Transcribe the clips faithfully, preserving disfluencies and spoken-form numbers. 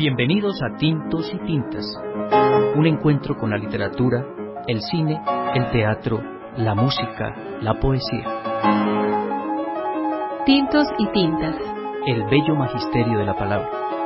Bienvenidos a Tintos y Tintas, un encuentro con la literatura, el cine, el teatro, la música, la poesía. Tintos y Tintas, el bello magisterio de la palabra.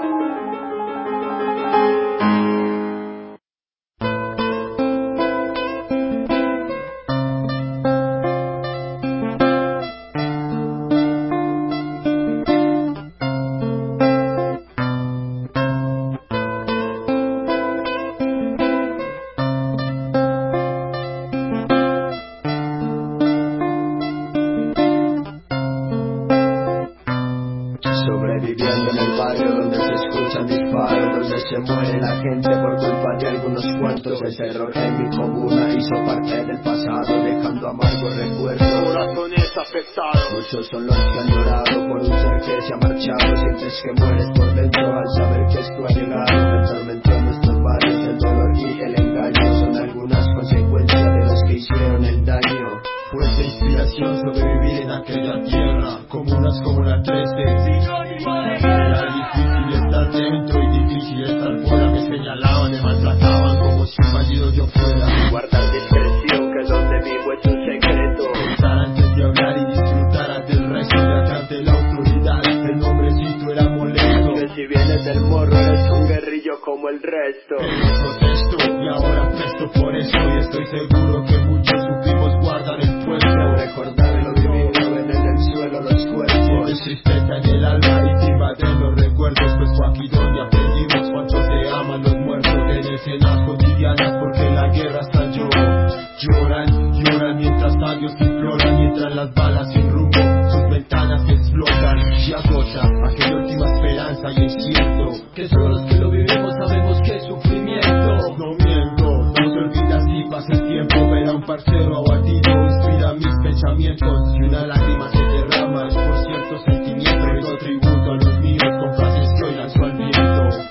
Sobreviviendo en el barrio donde se escuchan disparos, donde se muere la gente por culpa de algunos cuantos. El terror en mi comuna hizo parte del pasado, dejando amargos recuerdos. Corazones afectados. Muchos son los que han llorado por un ser que se ha marchado. Sientes que mueres por dentro al saber que esto ha llegado. Me atormentó en nuestros barrios el dolor y el engaño. Son algunas consecuencias de los que hicieron el daño. Fuerte inspiración sobrevivir en aquella tierra, comunas como la trece. Era difícil estar dentro y difícil estar fuera. Me señalaban, me maltrataban como si un bandido yo fuera. Guardar discreción, que donde vivo es un secreto. Pensar antes de hablar y disfrutar ante el resto, de acá ante la autoridad. El nombrecito era molesto. Que si vienes del morro eres un guerrillo como el resto. Pero protesto y ahora presto por eso. Y estoy seguro que muchos supimos guardar el puesto. Recordar lo vivido, ven en el suelo los cuerpos. Sientes tristeza en el alma y te invaden los recuerdos. Pues fue aquí donde aprendimos cuánto se aman los muertos. En escenas cotidianas porque la guerra estalló. Lloran, lloran mientras sabios imploran. Mientras las balas sin rumbo sus ventanas explotan. Y agota aquella última esperanza y es cierto que solo los que lo vivimos sabemos que es sufrimiento. No miento, no se olvida si pasa el tiempo. Ver a un parcero abatido inspira mis pensamientos. Y una lágrima se derrama es por cierto sentimiento. Rindo tributo a los míos con frases que hoy lanzo al viento.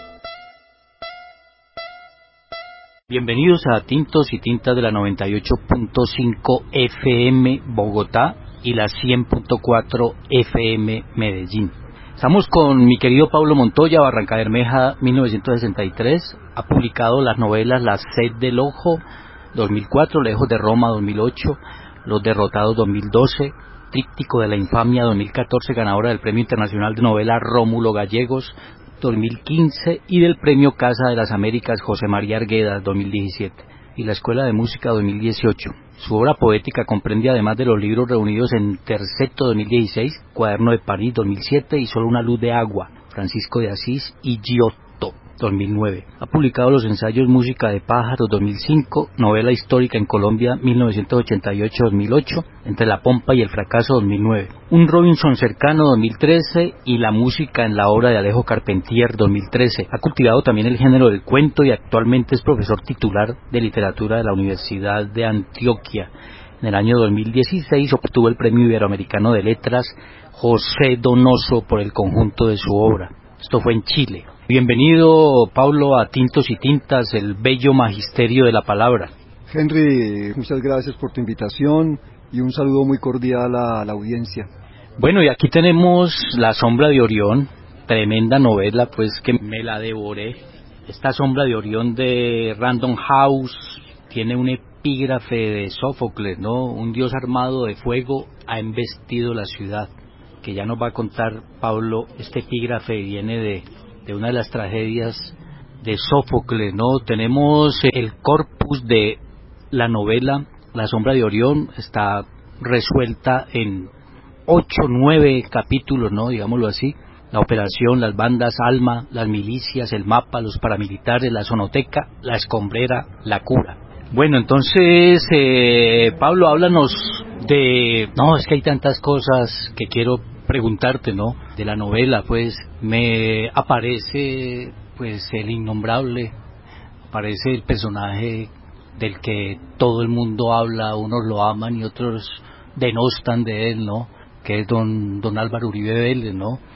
Bienvenidos a Tintos y Tintas de la noventa y ocho punto cinco F M Bogotá y la cien punto cuatro F M Medellín. Estamos con mi querido Pablo Montoya, Barranca Bermeja, mil novecientos sesenta y tres. Ha publicado las novelas La Sed del Ojo, dos mil cuatro, Lejos de Roma, dos mil ocho, Los Derrotados, dos mil doce, Tríptico de la Infamia, dos mil catorce, ganadora del Premio Internacional de Novela Rómulo Gallegos, dos mil quince, y del Premio Casa de las Américas José María Arguedas, dos mil diecisiete, y la Escuela de Música, dos mil dieciocho. Su obra poética comprende, además de los libros reunidos en Terceto, dos mil dieciséis, Cuaderno de París, dos mil siete, y Solo una luz de agua, Francisco de Asís, y Giotto, dos mil nueve. Ha publicado los ensayos Música de pájaros, dos mil cinco, Novela histórica en Colombia, mil novecientos ochenta y ocho a dos mil ocho, Entre la pompa y el fracaso, dos mil nueve, Un Robinson cercano, dos mil trece, y La música en la obra de Alejo Carpentier, dos mil trece. Ha cultivado también el género del cuento y actualmente es profesor titular de literatura de la Universidad de Antioquia. En el año dos mil dieciséis obtuvo el Premio Iberoamericano de Letras José Donoso por el conjunto de su obra. Esto fue en Chile. Bienvenido, Pablo, a Tintos y Tintas, el bello magisterio de la palabra. Henry, muchas gracias por tu invitación y un saludo muy cordial a la audiencia. Bueno, y aquí tenemos La Sombra de Orión, tremenda novela, pues que me la devoré. Esta Sombra de Orión de Random House tiene un epígrafe de Sófocles, ¿no? Un dios armado de fuego ha embestido la ciudad, que ya nos va a contar Pablo. Este epígrafe viene de, de una de las tragedias de Sófocles, ¿no? Tenemos el corpus de la novela La Sombra de Orión, está resuelta en ocho, nueve capítulos, ¿no? Digámoslo así. La operación, las bandas, Alma, las milicias, el mapa, los paramilitares, la zonoteca, la escombrera, la cura. Bueno, entonces, eh, Pablo, háblanos de... No, es que hay tantas cosas que quiero preguntarte, ¿no? De la novela, pues, me aparece, pues, el innombrable, aparece el personaje del que todo el mundo habla, unos lo aman y otros denostan de él, ¿no? Que es don, don Álvaro Uribe Vélez, ¿no?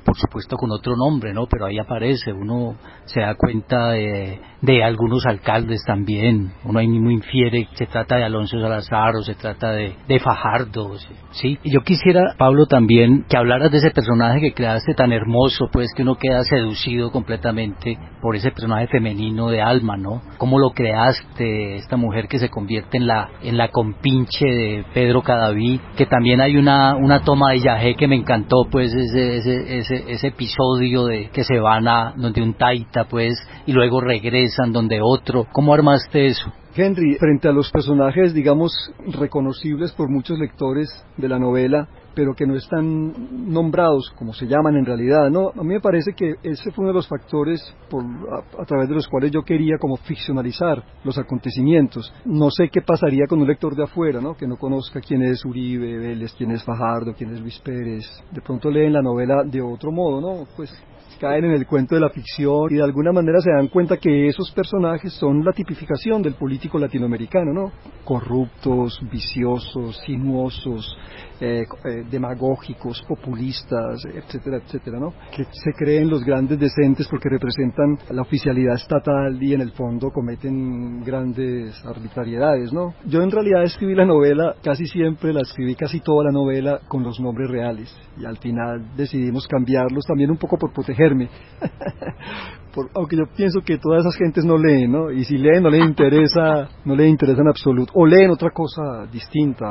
por supuesto con otro nombre, ¿no? Pero ahí aparece, uno se da cuenta de, de algunos alcaldes también, uno ahí mismo infiere, se trata de Alonso Salazar o se trata de, de Fajardo, ¿sí? Y yo quisiera, Pablo, también que hablaras de ese personaje que creaste tan hermoso, pues que uno queda seducido completamente por ese personaje femenino de Alma, ¿no? ¿Cómo lo creaste, esta mujer que se convierte en la en la compinche de Pedro Cadavid, que también hay una una toma de Yajé que me encantó, pues ese ese ese, ese episodio de que se van a donde un taita, pues, y luego regresan donde otro? ¿Cómo armaste eso? Henry, frente a los personajes, digamos, reconocibles por muchos lectores de la novela, pero que no están nombrados como se llaman en realidad, ¿no? A mí me parece que ese fue uno de los factores por, a, a través de los cuales yo quería como ficcionalizar los acontecimientos. No sé qué pasaría con un lector de afuera, ¿no? Que no conozca quién es Uribe Vélez, quién es Fajardo, quién es Luis Pérez. De pronto leen la novela de otro modo, ¿no? Pues caen en el cuento de la ficción y de alguna manera se dan cuenta que esos personajes son la tipificación del político latinoamericano, ¿no? Corruptos, viciosos, sinuosos, eh, eh, demagógicos, populistas, etcétera, etcétera, ¿no? Que se creen los grandes decentes porque representan la oficialidad estatal y en el fondo cometen grandes arbitrariedades, ¿no? Yo en realidad escribí la novela, casi siempre la escribí casi toda la novela con los nombres reales y al final decidimos cambiarlos también un poco por proteger Por, aunque yo pienso que todas esas gentes no leen, ¿no? Y si leen no les interesa, no les interesa en absoluto, o leen otra cosa distinta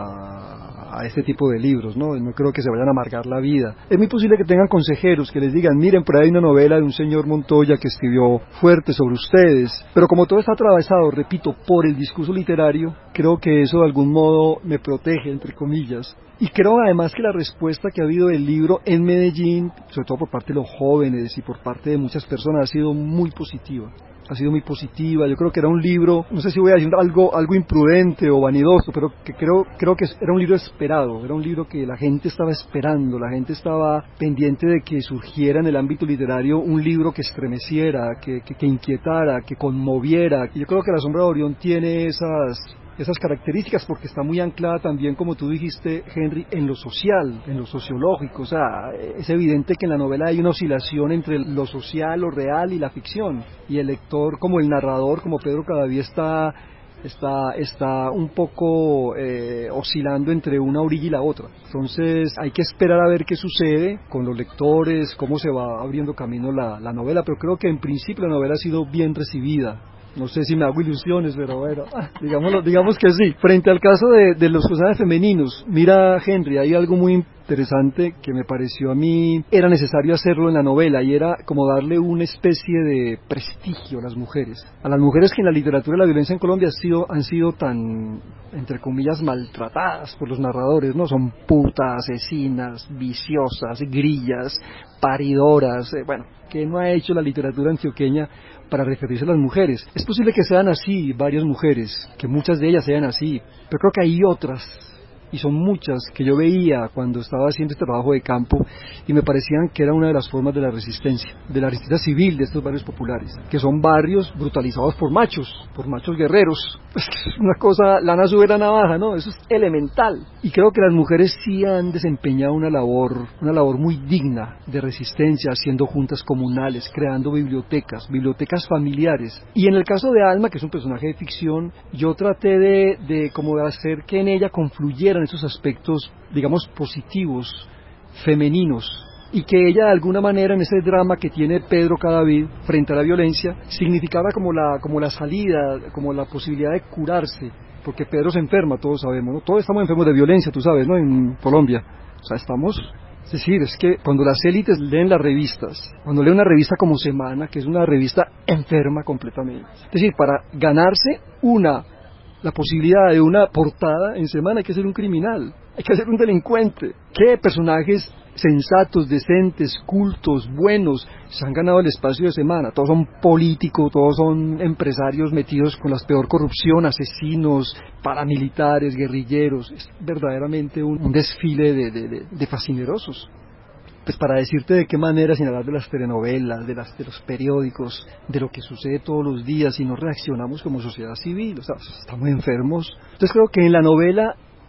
a, a este tipo de libros, ¿no? No creo que se vayan a amargar la vida. Es muy posible que tengan consejeros que les digan, miren, por ahí hay una novela de un señor Montoya que escribió fuerte sobre ustedes, pero como todo está atravesado, repito, por el discurso literario, creo que eso de algún modo me protege, entre comillas. Y creo además que la respuesta que ha habido del libro en Medellín, sobre todo por parte de los jóvenes y por parte de muchas personas, ha sido muy positiva. Ha sido muy positiva. Yo creo que era un libro, no sé si voy a decir algo, algo imprudente o vanidoso, pero que creo, creo que era un libro esperado. Era un libro que la gente estaba esperando, la gente estaba pendiente de que surgiera en el ámbito literario un libro que estremeciera, que, que, que inquietara, que conmoviera. Y yo creo que La Sombra de Orión tiene esas... esas características porque está muy anclada también, como tú dijiste, Henry, en lo social, en lo sociológico. O sea, es evidente que en la novela hay una oscilación entre lo social, lo real y la ficción, y el lector, como el narrador, como Pedro Cadavid, está está está un poco eh, oscilando entre una orilla y la otra. Entonces hay que esperar a ver qué sucede con los lectores, cómo se va abriendo camino la, la novela, pero creo que en principio la novela ha sido bien recibida. No sé si me hago ilusiones, pero bueno, digámoslo, digamos que sí. Frente al caso de, de los personajes femeninos, mira, Henry, hay algo muy interesante que me pareció a mí, era necesario hacerlo en la novela, y era como darle una especie de prestigio a las mujeres. A las mujeres que en la literatura de la violencia en Colombia han sido, han sido tan, entre comillas, maltratadas por los narradores, ¿no? Son putas, asesinas, viciosas, grillas, paridoras, eh, bueno, que no ha hecho la literatura antioqueña para referirse a las mujeres. Es posible que sean así varias mujeres, que muchas de ellas sean así, pero creo que hay otras, y son muchas, que yo veía cuando estaba haciendo este trabajo de campo y me parecían que era una de las formas de la resistencia, de la resistencia civil de estos barrios populares, que son barrios brutalizados por machos, por machos guerreros. Pues es una cosa, lana sube la navaja, ¿no? Eso es elemental. Y creo que las mujeres sí han desempeñado una labor, una labor muy digna de resistencia, haciendo juntas comunales, creando bibliotecas, bibliotecas familiares. Y en el caso de Alma, que es un personaje de ficción, yo traté de, de como de hacer que en ella confluyeran esos aspectos, digamos, positivos, femeninos, y que ella de alguna manera en ese drama que tiene Pedro Cadavid frente a la violencia, significaba como la, como la salida, como la posibilidad de curarse, porque Pedro se enferma, todos sabemos, ¿no? Todos estamos enfermos de violencia, tú sabes, ¿no? En Colombia, o sea, estamos... Es decir, es que cuando las élites leen las revistas, cuando leen una revista como Semana, que es una revista enferma completamente, es decir, para ganarse una la posibilidad de una portada en Semana hay que ser un criminal, hay que ser un delincuente. ¿Qué personajes sensatos, decentes, cultos, buenos se han ganado el espacio de Semana? Todos son políticos, todos son empresarios metidos con la peor corrupción, asesinos, paramilitares, guerrilleros. Es verdaderamente un, un desfile de, de, de, de fascinerosos. Pues para decirte de qué manera, sin hablar de las telenovelas, de, las, de los periódicos, de lo que sucede todos los días, y no reaccionamos como sociedad civil, o sea, estamos enfermos. Entonces creo que en la novela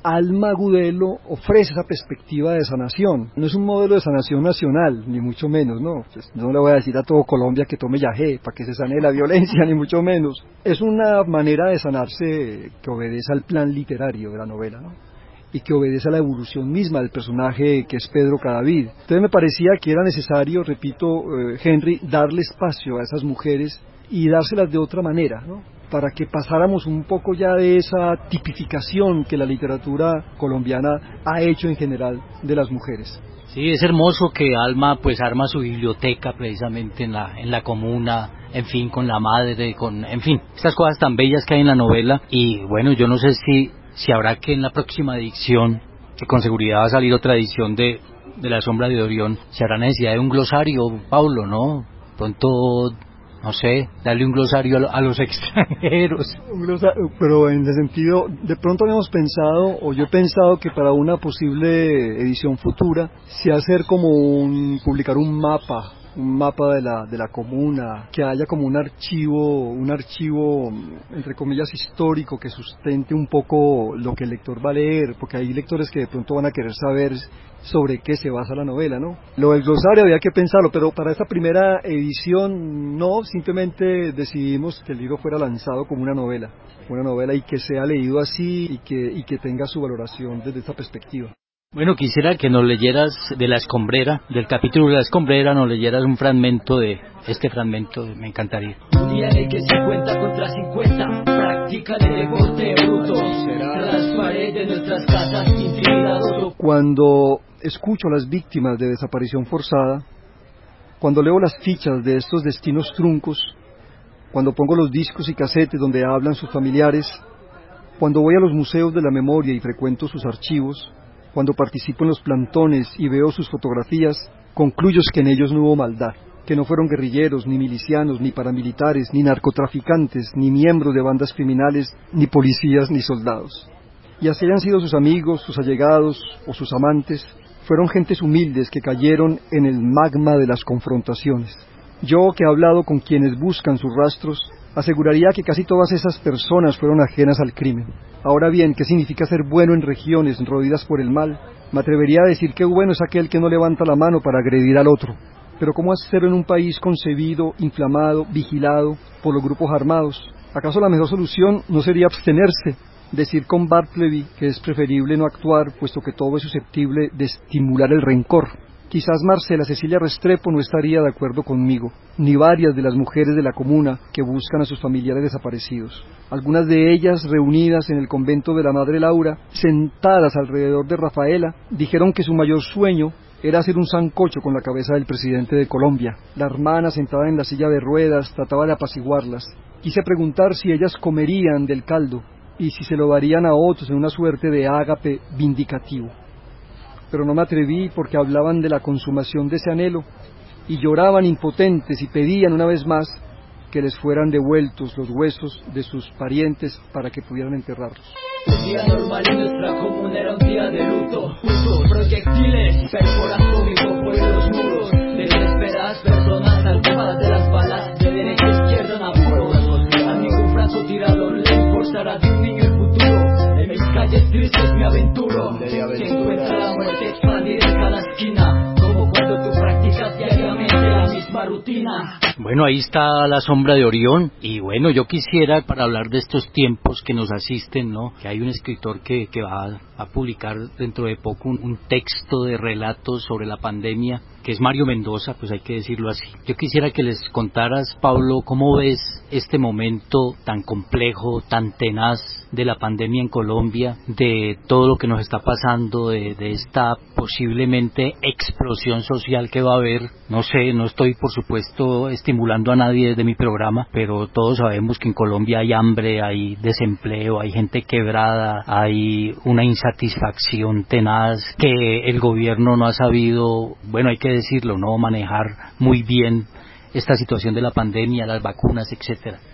Alma Agudelo ofrece esa perspectiva de sanación. No es un modelo de sanación nacional, ni mucho menos, ¿no? Pues no le voy a decir a todo Colombia que tome yagé para que se sane la violencia, ni mucho menos. Es una manera de sanarse que obedece al plan literario de la novela, ¿no? Y que obedece a la evolución misma del personaje que es Pedro Cadavid. Entonces me parecía que era necesario, repito, eh, Henry, darle espacio a esas mujeres y dárselas de otra manera, ¿no? Para que pasáramos un poco ya de esa tipificación que la literatura colombiana ha hecho en general de las mujeres. Sí, es hermoso que Alma pues arma su biblioteca precisamente en la en la comuna, en fin, con la madre, con, en fin, estas cosas tan bellas que hay en la novela. Y bueno, yo no sé si si habrá que en la próxima edición, que con seguridad va a salir otra edición de de La Sombra de Orión, se hará necesidad de un glosario, Pablo, ¿no? Pronto, no sé, darle un glosario a los extranjeros. Un glosario, pero en el sentido, de pronto habíamos pensado, o yo he pensado que para una posible edición futura, se hacer como un, publicar un mapa, un mapa de la, de la comuna, que haya como un archivo, un archivo, entre comillas, histórico, que sustente un poco lo que el lector va a leer, porque hay lectores que de pronto van a querer saber sobre qué se basa la novela, ¿no? Lo del glosario había que pensarlo, pero para esta primera edición no, simplemente decidimos que el libro fuera lanzado como una novela, una novela y que sea leído así y que, y que tenga su valoración desde esta perspectiva. Bueno, quisiera que nos leyeras de La Escombrera, del capítulo de La Escombrera, nos leyeras un fragmento de este fragmento, me encantaría. Un día en el que cincuenta contra cincuenta practican el deporte bruto, tras las paredes de nuestras casas intimidados. Cuando escucho a las víctimas de desaparición forzada, cuando leo las fichas de estos destinos truncos, cuando pongo los discos y casetes donde hablan sus familiares, cuando voy a los museos de la memoria y frecuento sus archivos, cuando participo en los plantones y veo sus fotografías, concluyo que en ellos no hubo maldad, que no fueron guerrilleros, ni milicianos, ni paramilitares, ni narcotraficantes, ni miembros de bandas criminales, ni policías, ni soldados. Y así hayan sido sus amigos, sus allegados o sus amantes, fueron gentes humildes que cayeron en el magma de las confrontaciones. Yo, que he hablado con quienes buscan sus rastros, aseguraría que casi todas esas personas fueron ajenas al crimen. Ahora bien, ¿qué significa ser bueno en regiones rodeadas por el mal? Me atrevería a decir que bueno es aquel que no levanta la mano para agredir al otro. Pero ¿cómo hacerlo en un país concebido, inflamado, vigilado por los grupos armados? ¿Acaso la mejor solución no sería abstenerse? Decir con Bartleby que es preferible no actuar, puesto que todo es susceptible de estimular el rencor. Quizás Marcela Cecilia Restrepo no estaría de acuerdo conmigo, ni varias de las mujeres de la comuna que buscan a sus familiares desaparecidos. Algunas de ellas, reunidas en el convento de la Madre Laura, sentadas alrededor de Rafaela, dijeron que su mayor sueño era hacer un sancocho con la cabeza del presidente de Colombia. La hermana, sentada en la silla de ruedas, trataba de apaciguarlas. Quise preguntar si ellas comerían del caldo y si se lo darían a otros en una suerte de ágape vindicativo. Pero no me atreví porque hablaban de la consumación de ese anhelo y lloraban impotentes y pedían una vez más que les fueran devueltos los huesos de sus parientes para que pudieran enterrarlos. Un día normal en nuestra comuna era un día de luto, putos proyectiles perforando mi cuerpo por los muros, desesperadas personas salvadas de las balas de derecha a izquierda en apuros. A ningún francotirador le importará de un niño el futuro. En mis calles tristes me aventuro, se encuentra la muerte expandida en cada esquina, como cuando tú practicas diariamente la misma rutina. Bueno, ahí está La Sombra de Orión, y bueno, yo quisiera, para hablar de estos tiempos que nos asisten, ¿no? Que hay un escritor que, que va a publicar dentro de poco un, un texto de relatos sobre la pandemia, que es Mario Mendoza, pues hay que decirlo así. Yo quisiera que les contaras, Pablo, cómo ves este momento tan complejo, tan tenaz de la pandemia en Colombia, de todo lo que nos está pasando, de, de esta posiblemente explosión social que va a haber. No sé, no estoy por supuesto estimulando a nadie desde mi programa, pero todos sabemos que en Colombia hay hambre, hay desempleo, hay gente quebrada, hay una insatisfacción tenaz que el gobierno no ha sabido, bueno, hay que decirlo, no manejar muy bien esta situación de la pandemia, las vacunas, etcétera.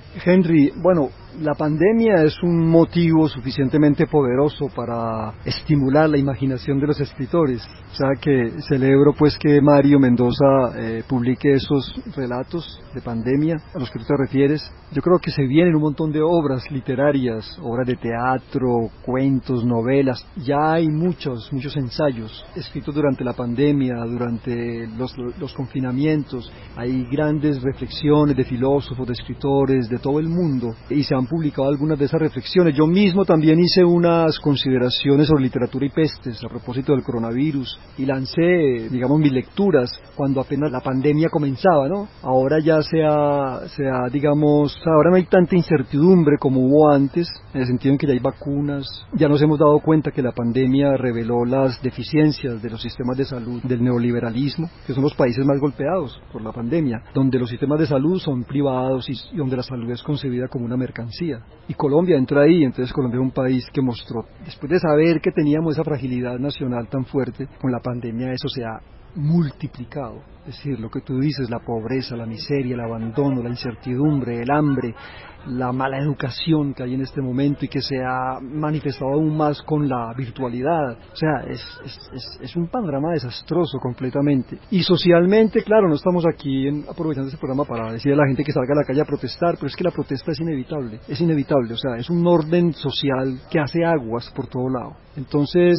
Henry, bueno, la pandemia es un motivo suficientemente poderoso para estimular la imaginación de los escritores. O sea que celebro pues que Mario Mendoza eh, publique esos relatos de pandemia a los que tú te refieres. Yo creo que se vienen un montón de obras literarias, obras de teatro, cuentos, novelas. Ya hay muchos, muchos ensayos escritos durante la pandemia, durante los, los confinamientos. Hay grandes reflexiones de filósofos, de escritores, de todo el mundo, y se han publicado algunas de esas reflexiones. Yo mismo también hice unas consideraciones sobre literatura y pestes a propósito del coronavirus y lancé, digamos, mis lecturas cuando apenas la pandemia comenzaba, ¿no? Ahora ya se ha, se ha, digamos, ahora no hay tanta incertidumbre como hubo antes, en el sentido en que ya hay vacunas. Ya nos hemos dado cuenta que la pandemia reveló las deficiencias de los sistemas de salud del neoliberalismo, que son los países más golpeados por la pandemia, donde los sistemas de salud son privados y, y donde la salud es concebida como una mercancía. Y Colombia entra ahí. Entonces Colombia es un país que mostró, después de saber que teníamos esa fragilidad nacional tan fuerte, con la pandemia eso se ha multiplicado. Es decir, lo que tú dices, la pobreza, la miseria, el abandono, la incertidumbre, el hambre, la mala educación que hay en este momento y que se ha manifestado aún más con la virtualidad. O sea, es, es, es, es un panorama desastroso completamente. Y socialmente, claro, no estamos aquí en, aprovechando este programa para decirle a la gente que salga a la calle a protestar, pero es que la protesta es inevitable, es inevitable, o sea, es un orden social que hace aguas por todo lado. Entonces,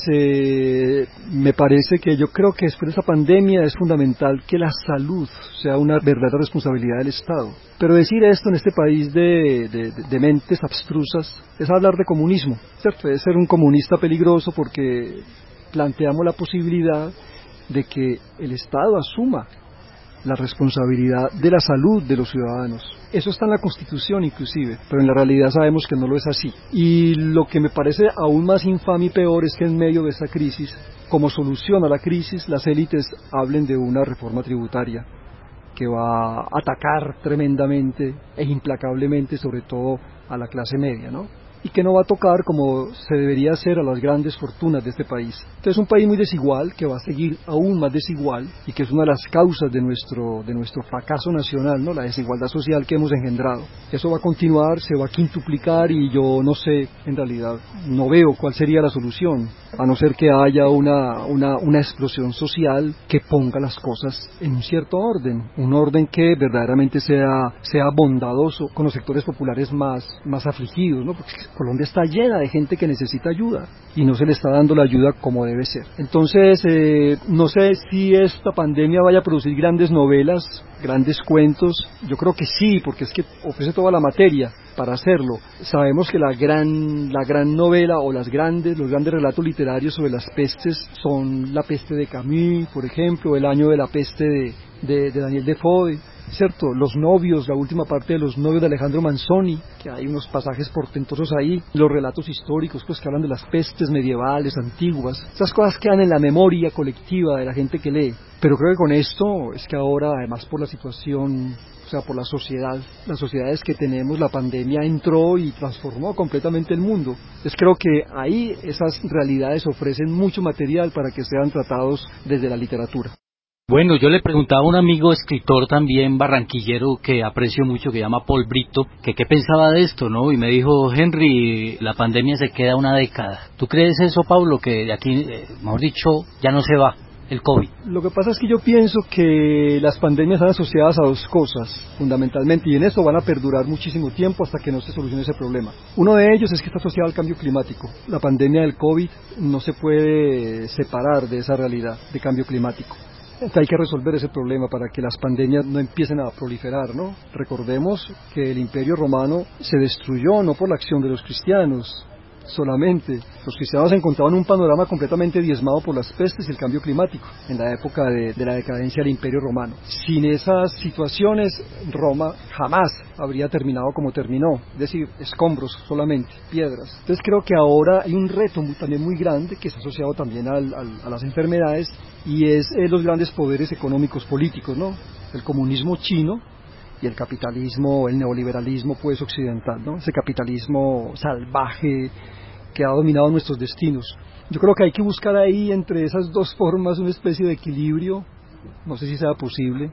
eh, me parece que yo creo que después de esta pandemia es fundamental que la salud sea una verdadera responsabilidad del Estado. Pero decir esto en este país de, de, de mentes abstrusas es hablar de comunismo, ¿cierto? Es ser un comunista peligroso porque planteamos la posibilidad de que el Estado asuma la responsabilidad de la salud de los ciudadanos. Eso está en la Constitución inclusive, pero en la realidad sabemos que no lo es así. Y lo que me parece aún más infame y peor es que en medio de esta crisis, como solución a la crisis, las élites hablen de una reforma tributaria que va a atacar tremendamente e implacablemente sobre todo a la clase media, ¿no? Y que no va a tocar como se debería hacer a las grandes fortunas de este país. Entonces es un país muy desigual, que va a seguir aún más desigual y que es una de las causas de nuestro, de nuestro fracaso nacional, ¿no? La desigualdad social que hemos engendrado. Eso va a continuar, se va a quintuplicar y yo no sé, en realidad, no veo cuál sería la solución, a no ser que haya una, una, una explosión social que ponga las cosas en un cierto orden, un orden que verdaderamente sea, sea bondadoso con los sectores populares más, más afligidos, ¿no? Porque Colombia está llena de gente que necesita ayuda y no se le está dando la ayuda como debe ser. Entonces, eh, no sé si esta pandemia vaya a producir grandes novelas, grandes cuentos. Yo creo que sí, porque es que ofrece toda la materia para hacerlo. Sabemos que la gran, la gran novela o las grandes, los grandes relatos literarios sobre las pestes son La peste de Camus, por ejemplo, El año de la peste de, de, de Daniel Defoe, ¿cierto? Los novios, la última parte de Los novios de Alejandro Manzoni, que hay unos pasajes portentosos ahí, los relatos históricos pues que hablan de las pestes medievales, antiguas. Esas cosas quedan en la memoria colectiva de la gente que lee. Pero creo que con esto es que ahora, además por la situación, o sea, por la sociedad, las sociedades que tenemos, la pandemia entró y transformó completamente el mundo. Entonces creo que ahí esas realidades ofrecen mucho material para que sean tratados desde la literatura. Bueno, yo le preguntaba a un amigo escritor también barranquillero que aprecio mucho, que se llama Paul Brito, que qué pensaba de esto, ¿no? Y me dijo, Henry, la pandemia se queda una década. ¿Tú crees eso, Pablo, que de aquí, eh, mejor dicho, ya no se va el COVID? Lo que pasa es que yo pienso que las pandemias están asociadas a dos cosas, fundamentalmente, y en eso van a perdurar muchísimo tiempo hasta que no se solucione ese problema. Uno de ellos es que está asociado al cambio climático. La pandemia del COVID no se puede separar de esa realidad de cambio climático. Hay que resolver ese problema para que las pandemias no empiecen a proliferar, ¿no? Recordemos que el Imperio Romano se destruyó no por la acción de los cristianos solamente. Los cristianos encontraban un panorama completamente diezmado por las pestes y el cambio climático en la época de, de la decadencia del Imperio Romano. Sin esas situaciones, Roma jamás habría terminado como terminó, es decir, escombros solamente, piedras. Entonces creo que ahora hay un reto muy, también muy grande que está asociado también al, al, a las enfermedades y es eh, los grandes poderes económicos políticos, ¿no? El comunismo chino y el capitalismo, el neoliberalismo pues occidental, ¿no? Ese capitalismo salvaje que ha dominado nuestros destinos. Yo creo que hay que buscar ahí entre esas dos formas una especie de equilibrio, no sé si sea posible,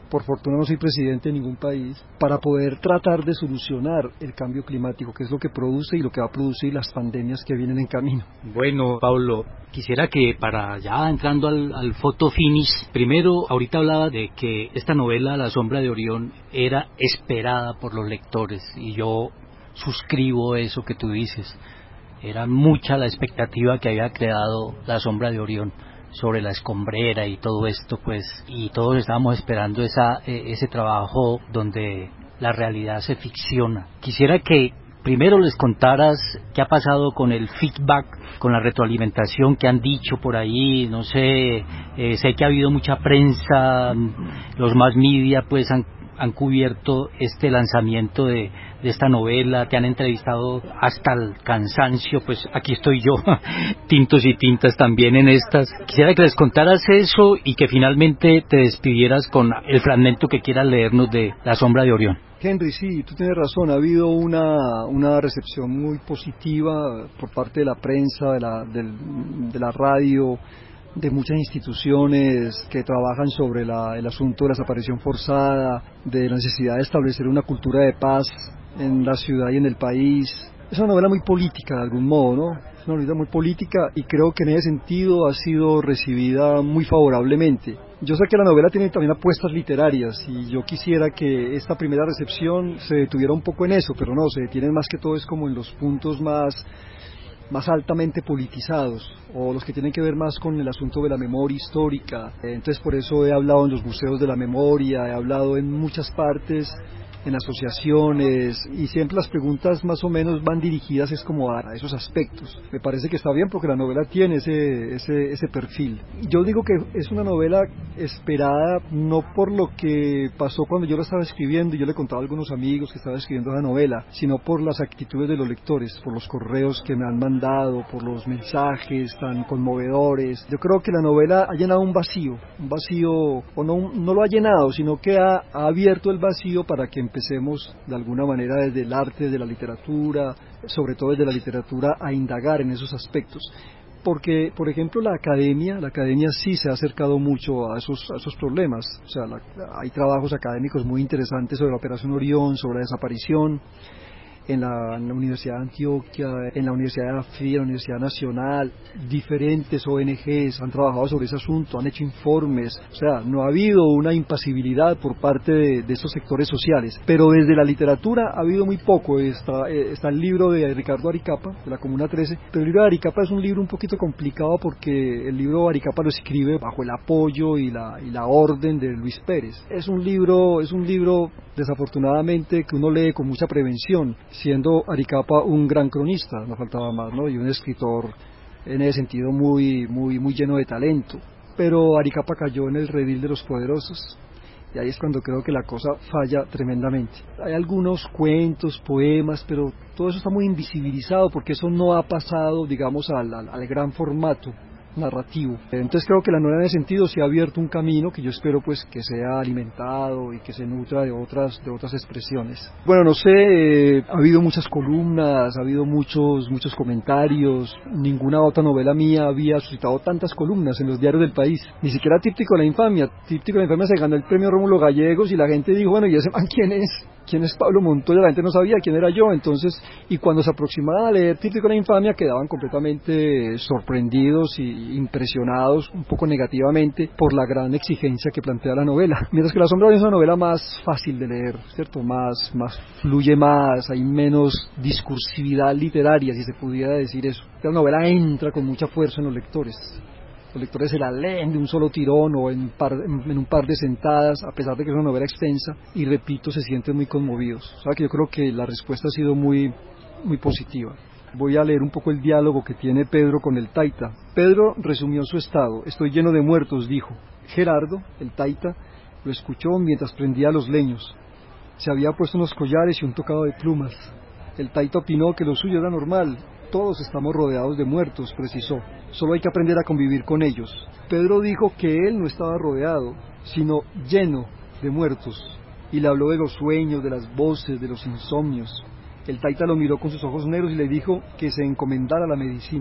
por fortuna no soy presidente de ningún país, para poder tratar de solucionar el cambio climático, que es lo que produce y lo que va a producir las pandemias que vienen en camino. Bueno, Pablo, quisiera que para ya entrando al, al photo finish, primero, ahorita hablaba de que esta novela, La sombra de Orión, era esperada por los lectores, y yo suscribo eso que tú dices. Era mucha la expectativa que había creado La sombra de Orión sobre la escombrera y todo esto, pues, y todos estábamos esperando esa, eh, ese trabajo donde la realidad se ficciona. Quisiera que primero les contaras qué ha pasado con el feedback, con la retroalimentación que han dicho por ahí, no sé, eh, sé que ha habido mucha prensa, los mass media pues han, han cubierto este lanzamiento de, de esta novela, te han entrevistado hasta el cansancio, pues aquí estoy yo, tintos y tintas también en estas. Quisiera que les contaras eso y que finalmente te despidieras con el fragmento que quieras leernos de La sombra de Orión. Henry, sí, tú tienes razón, ha habido una, una recepción muy positiva por parte de la prensa, de la, del, de la radio, de muchas instituciones que trabajan sobre la, el asunto de la desaparición forzada, de la necesidad de establecer una cultura de paz en la ciudad y en el país. Es una novela muy política de algún modo, ¿no? Es una novela muy política y creo que en ese sentido ha sido recibida muy favorablemente. Yo sé que la novela tiene también apuestas literarias y yo quisiera que esta primera recepción se detuviera un poco en eso, pero no, se detiene más que todo es como en los puntos más, más altamente politizados o los que tienen que ver más con el asunto de la memoria histórica. Entonces por eso he hablado en los museos de la memoria, he hablado en muchas partes, en asociaciones, y siempre las preguntas más o menos van dirigidas es como a esos aspectos. Me parece que está bien porque la novela tiene ese, ese, ese perfil. Yo digo que es una novela esperada no por lo que pasó cuando yo la estaba escribiendo y yo le contaba a algunos amigos que estaba escribiendo la novela, sino por las actitudes de los lectores, por los correos que me han mandado, por los mensajes tan conmovedores. Yo creo que la novela ha llenado un vacío, un vacío, o no, no lo ha llenado, sino que ha, ha abierto el vacío para que empecemos de alguna manera desde el arte, desde la literatura, sobre todo desde la literatura, a indagar en esos aspectos. Porque, por ejemplo, la academia, la academia sí se ha acercado mucho a esos, a esos problemas. O sea, la, hay trabajos académicos muy interesantes sobre la Operación Orión, sobre la desaparición, en la, en la Universidad de Antioquia, en la Universidad de Afri, en la Universidad Nacional, diferentes O N Ges han trabajado sobre ese asunto, han hecho informes, o sea, no ha habido una impasibilidad por parte de, de estos sectores sociales, pero desde la literatura ha habido muy poco. Está, eh, está el libro de Ricardo Aricapa, de la Comuna trece, pero el libro de Aricapa es un libro un poquito complicado porque el libro de Aricapa lo escribe bajo el apoyo y la, y la orden de Luis Pérez. Es un libro, es un libro desafortunadamente que uno lee con mucha prevención, siendo Aricapa un gran cronista, no faltaba más, ¿no? Y un escritor en ese sentido muy, muy, muy lleno de talento. Pero Aricapa cayó en el redil de los poderosos, y ahí es cuando creo que la cosa falla tremendamente. Hay algunos cuentos, poemas, pero todo eso está muy invisibilizado porque eso no ha pasado, digamos, al, al, al gran formato narrativo. Entonces creo que la novela en ese sentido se ha abierto un camino que yo espero pues que sea alimentado y que se nutra de otras de otras expresiones. Bueno, no sé, eh, ha habido muchas columnas, ha habido muchos muchos comentarios. Ninguna otra novela mía había suscitado tantas columnas en los diarios del país. Ni siquiera Tríptico de la Infamia. Tríptico de la Infamia se ganó el premio Rómulo Gallegos y la gente dijo, bueno, ¿y ese man quién es? ¿Quién es Pablo Montoya? La gente no sabía quién era yo. Entonces, y cuando se aproximaban a leer Tríptico de la Infamia quedaban completamente sorprendidos y impresionados un poco negativamente por la gran exigencia que plantea la novela. Mientras que La sombra es una novela más fácil de leer, ¿cierto? Más, más fluye más, hay menos discursividad literaria, si se pudiera decir eso. La novela entra con mucha fuerza en los lectores. Los lectores se la leen de un solo tirón o en, par, en, en un par de sentadas, a pesar de que es una novela extensa, y repito, se sienten muy conmovidos. O sea que yo creo que la respuesta ha sido muy, muy positiva. Voy a leer un poco el diálogo que tiene Pedro con el taita. Pedro resumió su estado. Estoy lleno de muertos, dijo. Gerardo, el taita, lo escuchó mientras prendía los leños. Se había puesto unos collares y un tocado de plumas. El taita opinó que lo suyo era normal. Todos estamos rodeados de muertos, precisó. Solo hay que aprender a convivir con ellos. Pedro dijo que él no estaba rodeado, sino lleno de muertos. Y le habló de los sueños, de las voces, de los insomnios. El taita lo miró con sus ojos negros y le dijo que se encomendara a la medicina.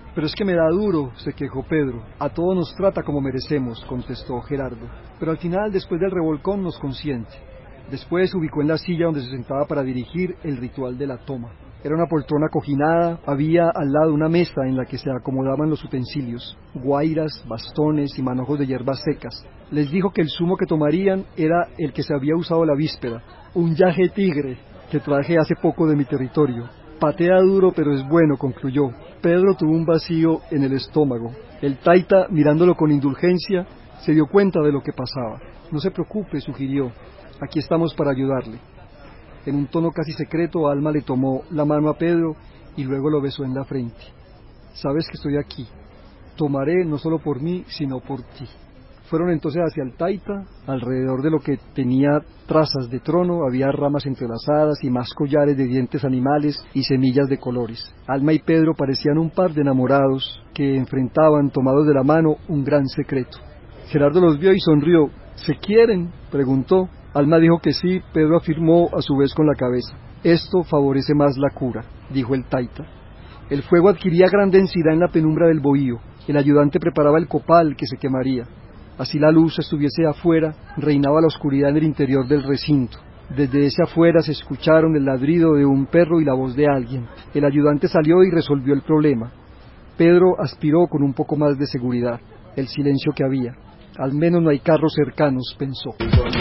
Pero es que me da duro, se quejó Pedro. A todos nos trata como merecemos, contestó Gerardo. Pero al final, después del revolcón, nos consiente. Después se ubicó en la silla donde se sentaba para dirigir el ritual de la toma. Era una poltrona cojinada, había al lado una mesa en la que se acomodaban los utensilios, guairas, bastones y manojos de hierbas secas. Les dijo que el zumo que tomarían era el que se había usado la víspera, un yaje tigre que traje hace poco de mi territorio. Patea duro pero es bueno, concluyó. Pedro tuvo un vacío en el estómago. El taita, mirándolo con indulgencia, se dio cuenta de lo que pasaba. No se preocupe, sugirió, aquí estamos para ayudarle. En un tono casi secreto, Alma le tomó la mano a Pedro y luego lo besó en la frente. Sabes que estoy aquí. Tomaré no solo por mí, sino por ti. Fueron entonces hacia el taita. Alrededor de lo que tenía trazas de trono había ramas entrelazadas y más collares de dientes animales y semillas de colores. Alma y Pedro parecían un par de enamorados que enfrentaban, tomados de la mano, un gran secreto. Gerardo los vio y sonrió. ¿Se quieren?, preguntó. Alma dijo que sí, Pedro afirmó a su vez con la cabeza. Esto favorece más la cura, dijo el taita. El fuego adquiría gran densidad en la penumbra del bohío. El ayudante preparaba el copal que se quemaría. Así la luz estuviese afuera, reinaba la oscuridad en el interior del recinto. Desde ese afuera se escucharon el ladrido de un perro y la voz de alguien. El ayudante salió y resolvió el problema. Pedro aspiró con un poco más de seguridad el silencio que había. Al menos no hay carros cercanos, pensó.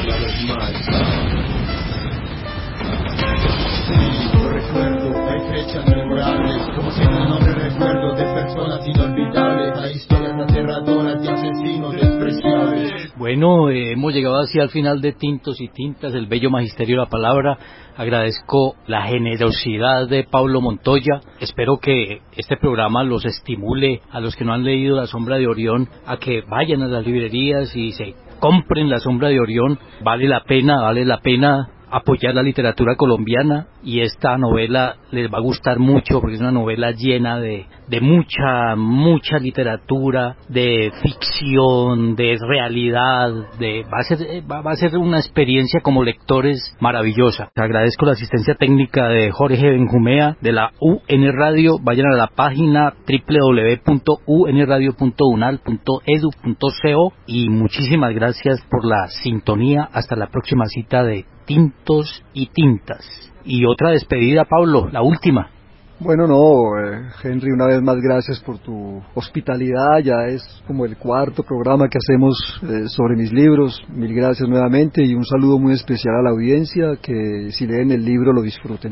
Recuerdo, hay fechas memorables, como siempre no me recuerdo de personas inolvidables, hay historias aterradoras de asesinos despreciables. Bueno, eh, hemos llegado así al final de Tintos y Tintas, el bello magisterio de la palabra. Agradezco la generosidad de Pablo Montoya. Espero que este programa los estimule a los que no han leído La Sombra de Orión a que vayan a las librerías y se compren La Sombra de Orión. Vale la pena, vale la pena apoyar la literatura colombiana, y esta novela les va a gustar mucho porque es una novela llena de, de mucha, mucha literatura, de ficción, de realidad, de va a ser, va, va a ser una experiencia como lectores maravillosa. Agradezco la asistencia técnica de Jorge Benjumea de la U N Radio. Vayan a la página doble u doble u doble u punto u n radio punto unal punto e d u punto co y muchísimas gracias por la sintonía. Hasta la próxima cita de Tintos y Tintas. Y otra despedida, Pablo, la última. Bueno, no, eh, Henry, una vez más gracias por tu hospitalidad. Ya es como el cuarto programa que hacemos eh, sobre mis libros. Mil gracias nuevamente y un saludo muy especial a la audiencia, que si leen el libro lo disfruten.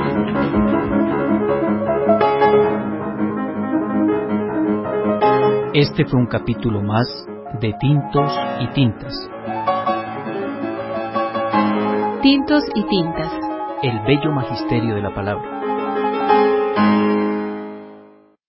Este fue un capítulo más de Tintos y Tintas. Tintos y Tintas. El bello magisterio de la palabra.